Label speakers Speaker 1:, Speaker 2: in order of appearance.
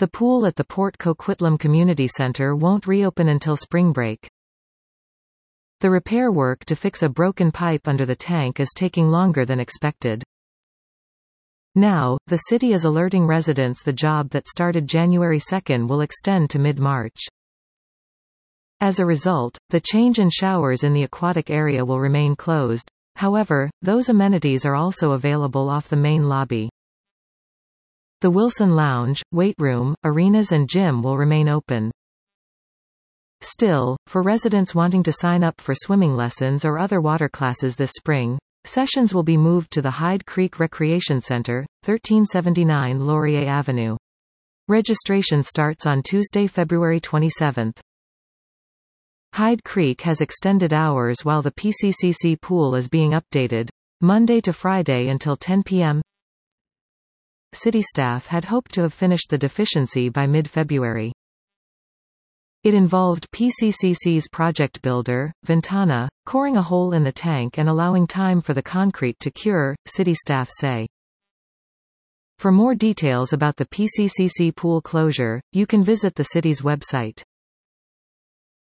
Speaker 1: The pool at the Port Coquitlam Community Center won't reopen until spring break. The repair work to fix a broken pipe under the tank is taking longer than expected. Now, the city is alerting residents the job that started January 2 will extend to mid-March. As a result, the change in showers in the aquatic area will remain closed. However, those amenities are also available off the main lobby. The Wilson Lounge, weight room, arenas and gym will remain open. Still, for residents wanting to sign up for swimming lessons or other water classes this spring, sessions will be moved to the Hyde Creek Recreation Center, 1379 Laurier Avenue. Registration starts on Tuesday, February 27. Hyde Creek has extended hours while the PCCC pool is being updated, Monday to Friday until 10 p.m. City staff had hoped to have finished the deficiency by mid-February. It involved PCCC's project builder, Ventana, coring a hole in the tank and allowing time for the concrete to cure, city staff say. For more details about the PCCC pool closure, you can visit the city's website.